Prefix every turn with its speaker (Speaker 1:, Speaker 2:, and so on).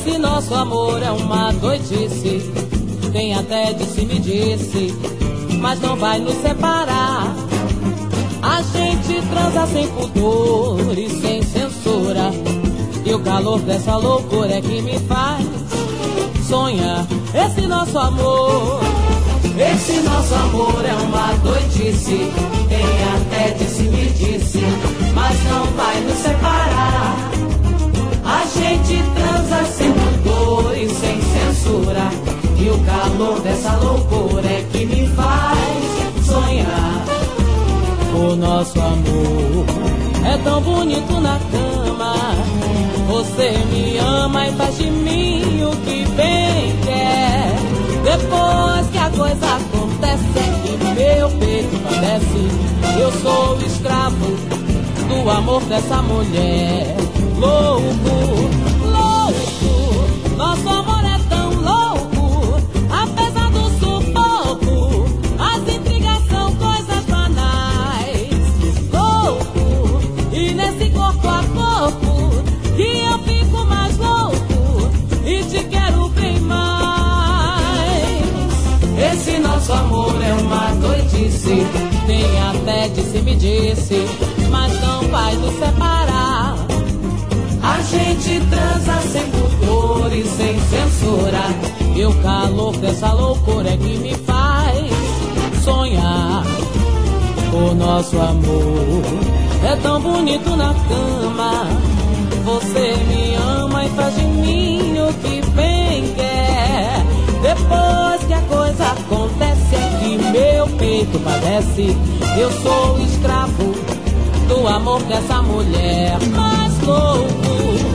Speaker 1: Esse nosso amor é uma doidice, quem até disse me disse, mas não vai nos separar. A gente transa sem pudor e sem censura, e o calor dessa loucura é que me faz sonhar. Esse nosso amor é uma doidice, quem até disse me disse, mas não vai nos separar. A gente transa sem pudor e sem censura, e o calor dessa loucura é que me faz sonhar. O nosso amor é tão bonito na cama, você me ama e faz de mim o que bem quer. Depois que a coisa acontece é que meu peito padece. Eu sou escravo do amor dessa mulher. Louco, louco, nosso amor é tão louco, apesar do sufoco, as intrigas são coisas banais. Louco, e nesse corpo a corpo, que eu fico mais louco e te quero bem mais. Esse nosso amor é uma doidice, quem até disse me disse, mas não vai nos separar. A gente transa sem pudor e sem censura, e o calor dessa loucura é que me faz sonhar. O nosso amor é tão bonito na cama, você me ama e faz de mim o que bem quer. Depois que a coisa acontece é que meu peito padece. Eu sou escravo do amor dessa mulher. Mais louco,